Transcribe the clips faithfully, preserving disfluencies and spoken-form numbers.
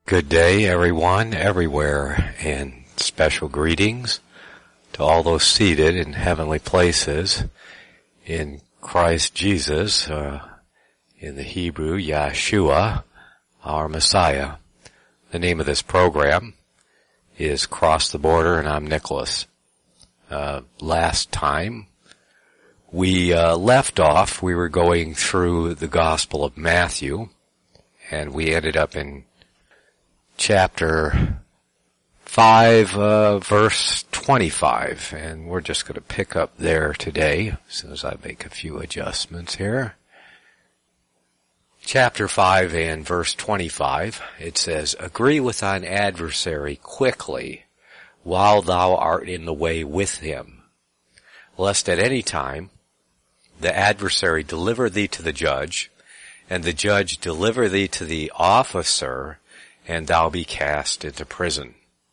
Good day, everyone, everywhere, and special greetings to all those seated in heavenly places in Christ Jesus, uh, in the Hebrew, Yeshua, our Messiah. The name of this program is Cross the Border, and I'm Nicholas. Uh, last time we uh, left off, we were going through the Gospel of Matthew, and we ended up in chapter five, uh, verse twenty-five, and we're just going to pick up there today, as soon as I make a few adjustments here. Chapter five and verse twenty-five, it says, "Agree with thine adversary quickly, while thou art in the way with him, lest at any time the adversary deliver thee to the judge, and the judge deliver thee to the officer, and thou be cast into prison."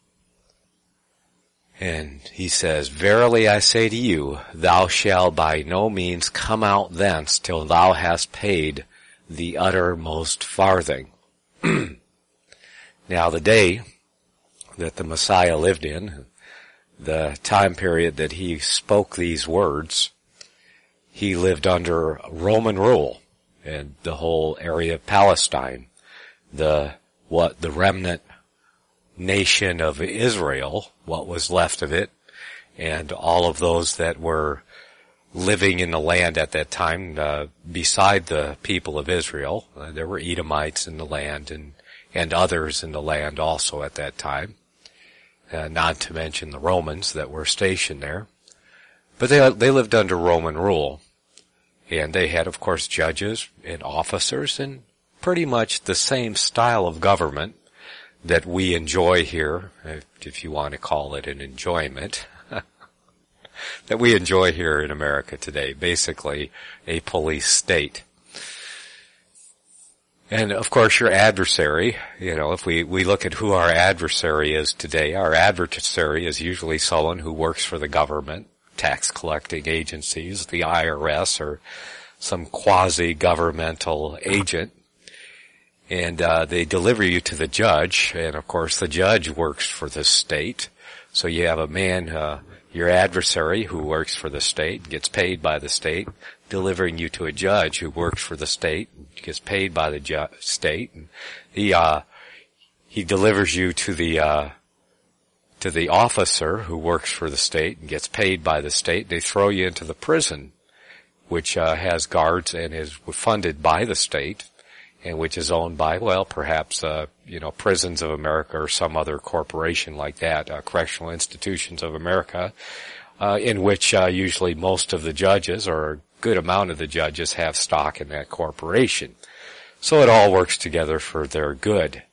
And he says, "Verily I say to you, thou shalt by no means come out thence till thou hast paid the uttermost farthing." Now the day that the Messiah lived in, the time period that he spoke these words, he lived under Roman rule in the whole area of Palestine. The what the remnant nation of Israel, what was left of it, and all of those that were living in the land at that time, uh, beside the people of Israel. Uh, there were Edomites in the land and, and others in the land also at that time, uh, not to mention the Romans that were stationed there. But they, they lived under Roman rule, and they had, of course, judges and officers and pretty much the same style of government that we enjoy here, if you want to call it an enjoyment, that we enjoy here in America today, basically a police state. And of course your adversary, you know, if we, we look at who our adversary is today, our adversary is usually someone who works for the government, tax collecting agencies, the I R S, or some quasi-governmental agent. And uh, they deliver you to the judge, and of course the judge works for the state. So you have a man, uh, your adversary, who works for the state, gets paid by the state, delivering you to a judge who works for the state, gets paid by the ju- state. And he uh, he delivers you to the uh, to the officer who works for the state and gets paid by the state. They throw you into the prison, which uh, has guards and is funded by the state, and which is owned by, well, perhaps, uh, you know, Prisons of America or some other corporation like that, uh, Correctional Institutions of America, uh, in which, uh, usually most of the judges, or a good amount of the judges, have stock in that corporation. So it all works together for their good.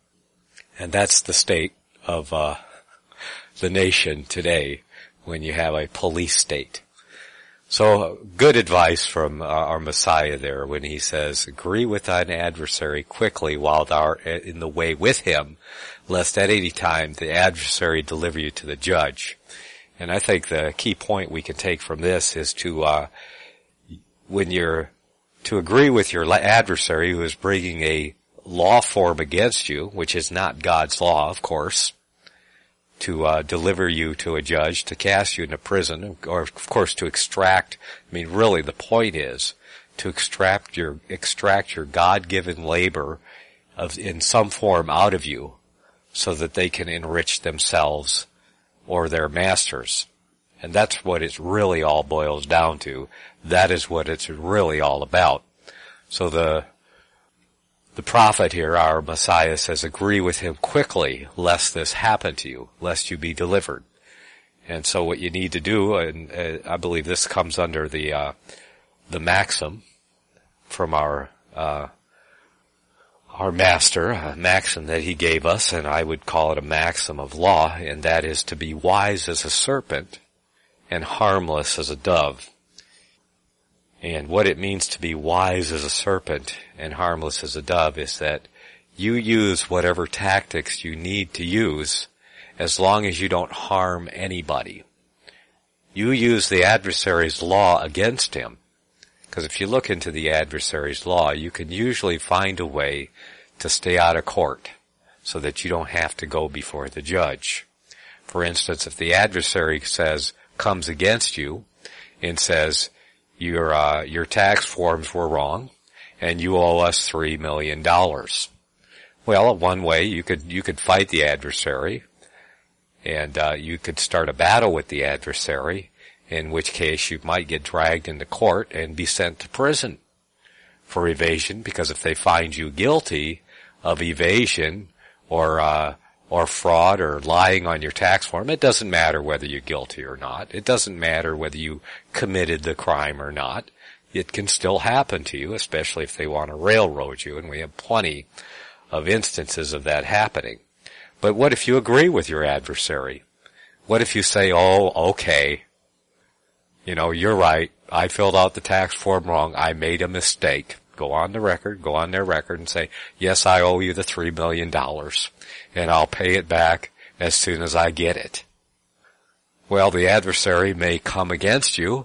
And that's the state of, uh, the nation today when you have a police state. So good advice from uh, our Messiah there when he says, "Agree with thine adversary quickly while thou art in the way with him, lest at any time the adversary deliver you to the judge." And I think the key point we can take from this is to, uh, when you're, to agree with your adversary who is bringing a law form against you, which is not God's law, of course, to uh, deliver you to a judge, to cast you into prison, or of course to extract, I mean really the point is to extract your, extract your God-given labor of, in some form out of you so that they can enrich themselves or their masters. And that's what it really all boils down to. That is what it's really all about. So the The prophet here, our Messiah, says, "Agree with him quickly, lest this happen to you, lest you be delivered." And so what you need to do, and uh, I believe this comes under the uh, the maxim from our uh, our master, a maxim that he gave us, and I would call it a maxim of law, and that is to be wise as a serpent and harmless as a dove. And what it means to be wise as a serpent and harmless as a dove is that you use whatever tactics you need to use as long as you don't harm anybody. You use the adversary's law against him. Because if you look into the adversary's law, you can usually find a way to stay out of court. so that you don't have to go before the judge. For instance, if the adversary says, comes against you and says, your, uh, your tax forms were wrong and you owe us three million dollars. Well, one way you could, you could fight the adversary and, uh, you could start a battle with the adversary, in which case you might get dragged into court and be sent to prison for evasion, because if they find you guilty of evasion or, uh, or fraud or lying on your tax form, it doesn't matter whether you're guilty or not. It doesn't matter whether you committed the crime or not. It can still happen to you, especially if they want to railroad you, and we have plenty of instances of that happening. But what if you agree with your adversary? What if you say, oh, okay, you know, you're right, I filled out the tax form wrong, I made a mistake. Go on the record, go on their record and say, yes, I owe you the three million dollars, and I'll pay it back as soon as I get it. Well, the adversary may come against you,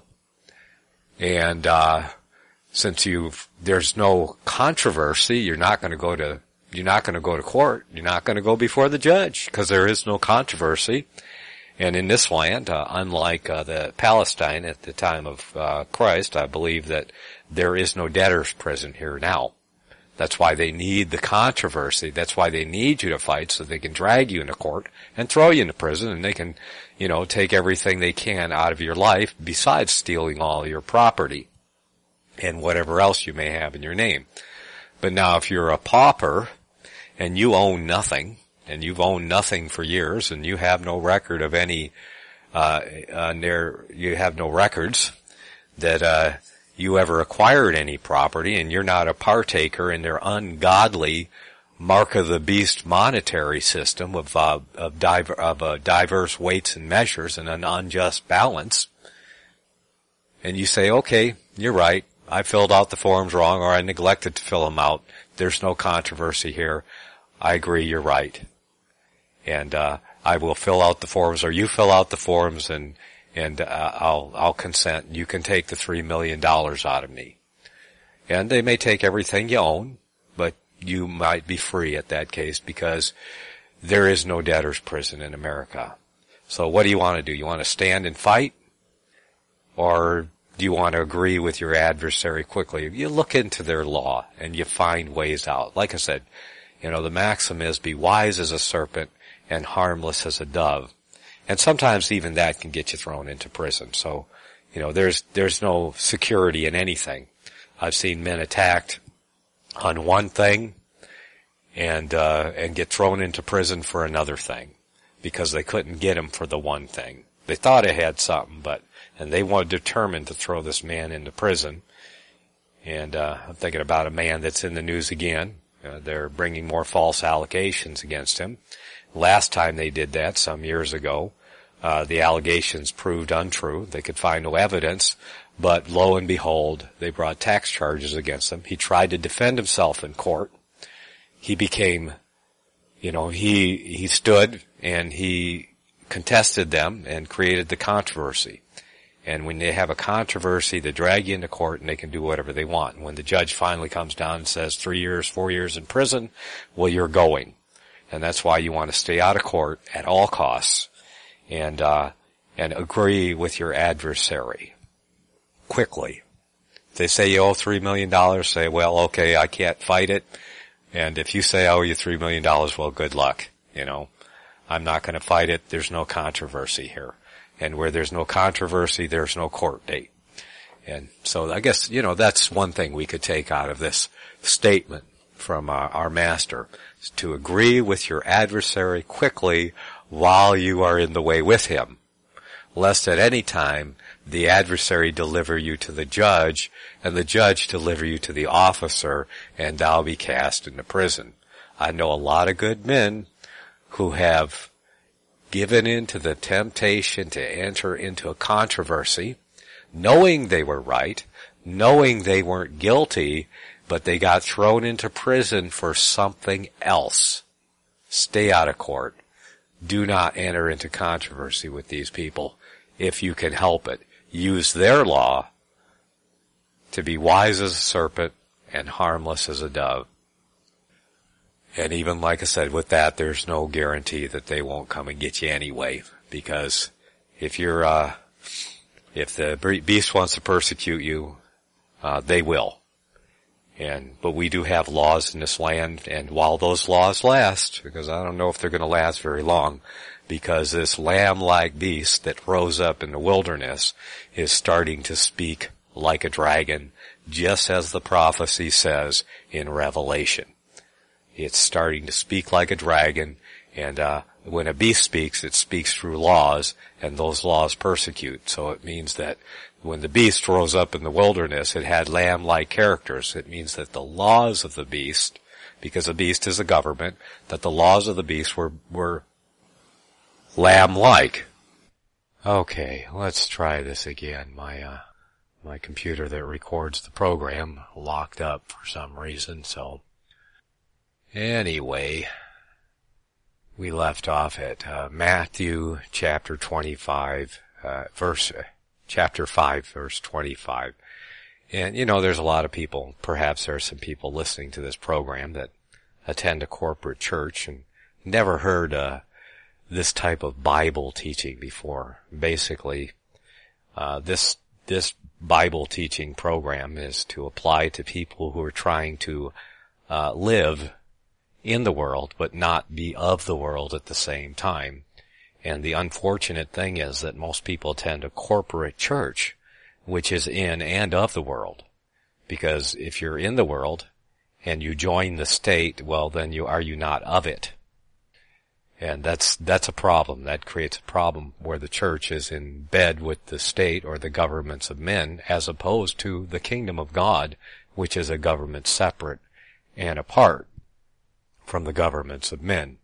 and uh since you've, there's no controversy, you're not going to go to, you're not going to go to court, you're not going to go before the judge, because there is no controversy. And in this land, uh, unlike uh, the Palestine at the time of uh, Christ, I believe that there is no debtor's prison here now. That's why they need the controversy. That's why they need you to fight, so they can drag you into court and throw you into prison, and they can, you know, take everything they can out of your life besides stealing all your property and whatever else you may have in your name. But now if you're a pauper and you own nothing, and you've owned nothing for years, and you have no record of any, uh, uh, near, you have no records that, uh, you ever acquired any property, and you're not a partaker in their ungodly mark of the beast monetary system of, uh, of, diver, of, uh, diverse weights and measures and an unjust balance, and you say, okay, you're right, I filled out the forms wrong, or I neglected to fill them out, there's no controversy here, I agree, you're right. And, uh, I will fill out the forms, or you fill out the forms, and, and, uh, I'll, I'll consent. You can take the three million dollars out of me. And they may take everything you own, but you might be free at that case, because there is no debtor's prison in America. So what do you want to do? You want to stand and fight? Or do you want to agree with your adversary quickly? You look into their law and you find ways out. Like I said, you know, the maxim is, be wise as a serpent and harmless as a dove. And sometimes even that can get you thrown into prison. So, you know, there's, there's no security in anything. I've seen men attacked on one thing and, uh, and get thrown into prison for another thing, because they couldn't get him for the one thing. They thought it had something, but, and they were determined to throw this man into prison. And, uh, I'm thinking about a man that's in the news again. Uh, they're bringing more false allegations against him. Last time they did that, some years ago, uh, the allegations proved untrue. They could find no evidence, but lo and behold, they brought tax charges against him. He tried to defend himself in court. He became, you know, he, he stood and he contested them and created the controversy. And when they have a controversy, they drag you into court and they can do whatever they want. And when the judge finally comes down and says three years, four years in prison, well, you're going. And that's why you want to stay out of court at all costs and, uh, and agree with your adversary quickly. If they say you owe three million dollars, say, well, okay, I can't fight it. And if you say I owe you three million dollars, well, good luck. You know, I'm not going to fight it. There's no controversy here. And where there's no controversy, there's no court date. And so I guess, you know, that's one thing we could take out of this statement from uh, our master, is to agree with your adversary quickly while you are in the way with him, lest at any time the adversary deliver you to the judge, and the judge deliver you to the officer, and thou be cast into prison. I know a lot of good men who have given in to the temptation to enter into a controversy, knowing they were right, knowing they weren't guilty, but they got thrown into prison for something else. Stay out of court. Do not enter into controversy with these people if you can help it. Use their law to be wise as a serpent and harmless as a dove. And even like I said, with that, there's no guarantee that they won't come and get you anyway. Because if you're, uh, if the beast wants to persecute you, uh, they will. And, but we do have laws in this land, and while those laws last, because I don't know if they're going to last very long, because this lamb-like beast that rose up in the wilderness is starting to speak like a dragon, just as the prophecy says in Revelation. It's starting to speak like a dragon, and uh when a beast speaks, it speaks through laws, and those laws persecute. So it means that when the beast rose up in the wilderness, it had lamb-like characters. It means that the laws of the beast, because the beast is a government, that the laws of the beast were were lamb-like. Okay, let's try this again. My uh my computer that records the program locked up for some reason, so anyway, we left off at uh, Matthew chapter twenty-five, uh, verse, uh, chapter five, verse twenty-five. And, you know, there's a lot of people, perhaps there are some people listening to this program that attend a corporate church and never heard uh, this type of Bible teaching before. Basically, uh, this, this Bible teaching program is to apply to people who are trying to uh, live in the world, but not be of the world at the same time. And the unfortunate thing is that most people attend a corporate church, which is in and of the world. Because if you're in the world and you join the state, well, then you are you not of it. And that's, that's a problem. That creates a problem where the church is in bed with the state or the governments of men, as opposed to the kingdom of God, which is a government separate and apart from the governments of men.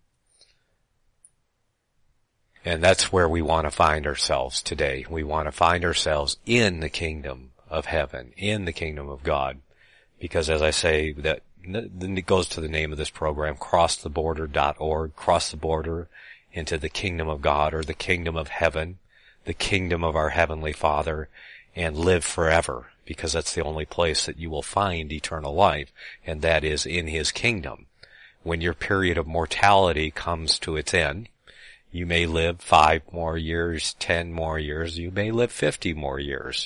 And that's where we want to find ourselves today. We want to find ourselves in the kingdom of heaven, in the kingdom of God. Because as I say, that it goes to the name of this program, cross the border dot org, cross the border into the kingdom of God, or the kingdom of heaven, the kingdom of our Heavenly Father, and live forever. Because that's the only place that you will find eternal life, and that is in His kingdom. When your period of mortality comes to its end, you may live five more years, ten more years, you may live fifty more years.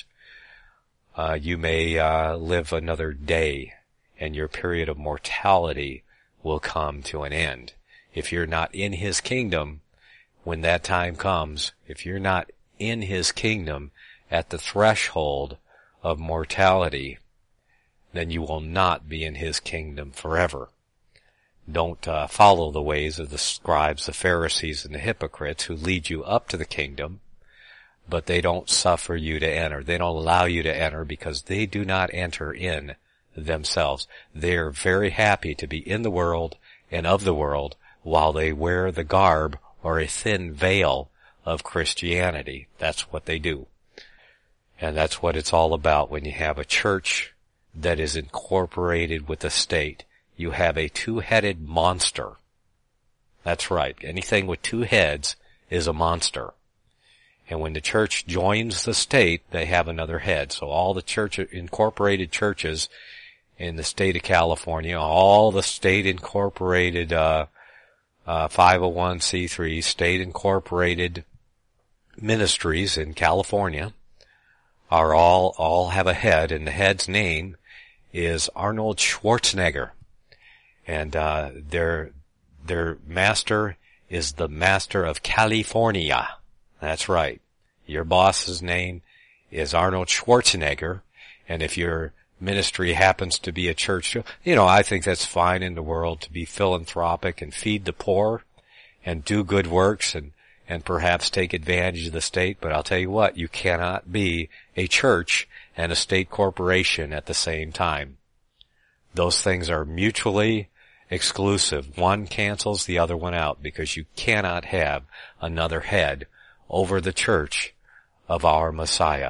Uh, you may uh, live another day, and your period of mortality will come to an end. If you're not in His kingdom, when that time comes, if you're not in His kingdom at the threshold of mortality, then you will not be in His kingdom forever. Don't uh, follow the ways of the scribes, the Pharisees, and the hypocrites who lead you up to the kingdom, but they don't suffer you to enter. They don't allow you to enter because they do not enter in themselves. They're very happy to be in the world and of the world while they wear the garb or a thin veil of Christianity. That's what they do. And that's what it's all about when you have a church that is incorporated with the state. You have a two-headed monster. That's right. Anything with two heads is a monster. And when the church joins the state, they have another head. So all the church incorporated churches in the state of California, all the state incorporated uh, uh five oh one c three, state incorporated ministries in California are all all have a head, and the head's name is Arnold Schwarzenegger. And, uh, their, their master is the Master of California. That's right. Your boss's name is Arnold Schwarzenegger. And if your ministry happens to be a church, you know, I think that's fine in the world to be philanthropic and feed the poor and do good works and, and perhaps take advantage of the state. But I'll tell you what, you cannot be a church and a state corporation at the same time. Those things are mutually exclusive. One cancels the other one out, because you cannot have another head over the church of our Messiah.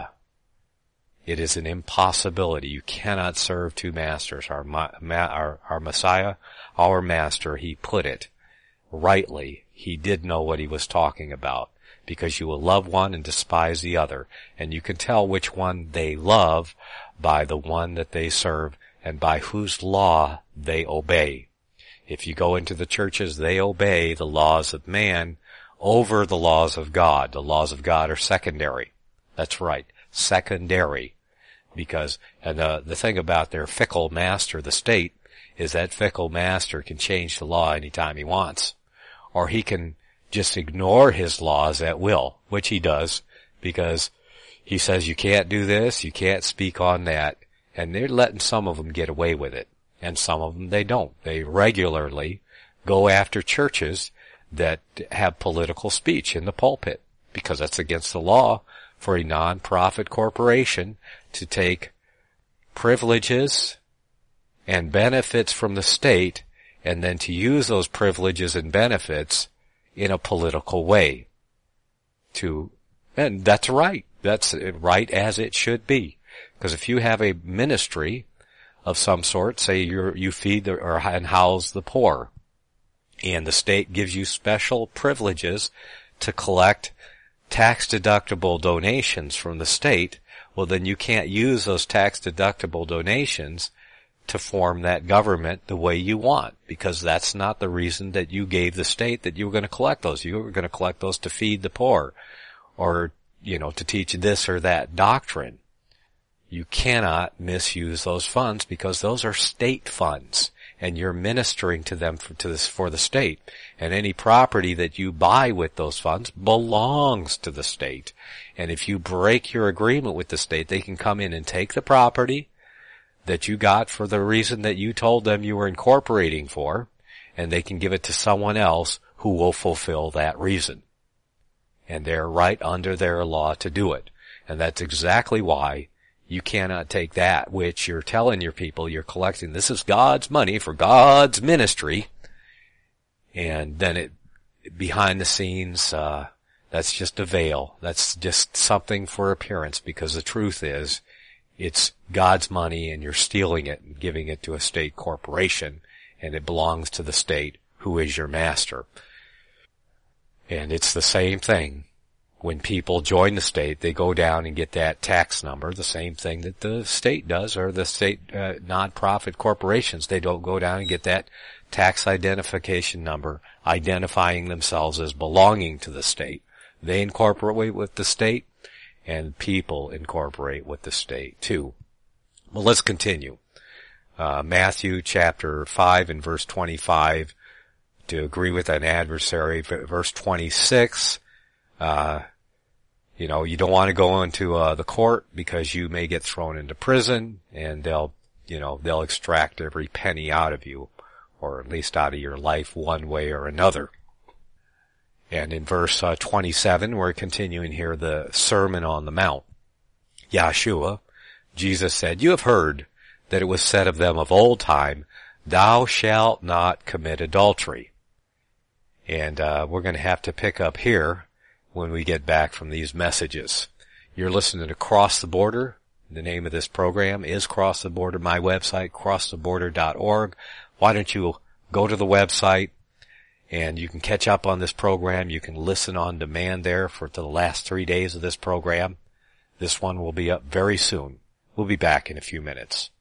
It is an impossibility. You cannot serve two masters. Our, ma- our, our Messiah, our Master, He put it rightly. He did know what He was talking about, because you will love one and despise the other. And you can tell which one they love by the one that they serve and by whose law they obey. If you go into the churches, they obey the laws of man over the laws of God. The laws of God are secondary. That's right, secondary. Because, and the, the thing about their fickle master, the state, is that fickle master can change the law anytime he wants. Or he can just ignore his laws at will, which he does, because he says you can't do this, you can't speak on that, and they're letting some of them get away with it. And some of them they don't. They regularly go after churches that have political speech in the pulpit, because that's against the law for a non-profit corporation to take privileges and benefits from the state and then to use those privileges and benefits in a political way. To, and that's right. That's right as it should be. Because if you have a ministry of some sort, say you you feed the, or and house the poor, and the state gives you special privileges to collect tax-deductible donations from the state, well then you can't use those tax-deductible donations to form that government the way you want, because that's not the reason that you gave the state that you were going to collect those. You were going to collect those to feed the poor, or, you know, to teach this or that doctrine. You cannot misuse those funds because those are state funds, and you're ministering to them for, to this, for the state. And any property that you buy with those funds belongs to the state. And if you break your agreement with the state, they can come in and take the property that you got for the reason that you told them you were incorporating for, and they can give it to someone else who will fulfill that reason. And they're right under their law to do it. And that's exactly why you cannot take that which you're telling your people you're collecting. This is God's money for God's ministry. And then it, behind the scenes, uh, that's just a veil. That's just something for appearance, because the truth is, it's God's money and you're stealing it and giving it to a state corporation, and it belongs to the state who is your master. And it's the same thing. When people join the state, they go down and get that tax number, the same thing that the state does, or the state uh, non-profit corporations. They don't go down and get that tax identification number, identifying themselves as belonging to the state. They incorporate with the state, and people incorporate with the state too. Well, let's continue. Uh, Matthew chapter five and verse twenty-five, to agree with an adversary. Verse twenty-six, Uh, you know, you don't want to go into, uh, the court because you may get thrown into prison, and they'll, you know, they'll extract every penny out of you, or at least out of your life one way or another. And in verse uh, twenty-seven, we're continuing here the Sermon on the Mount. Yahshua, Jesus said, "You have heard that it was said of them of old time, thou shalt not commit adultery." And, uh, we're going to have to pick up here when we get back from these messages. You're listening to Cross the Border. The name of this program is Cross the Border. My website, cross the border dot org. Why don't you go to the website, and you can catch up on this program. You can listen on demand there for the last three days of this program. This one will be up very soon. We'll be back in a few minutes.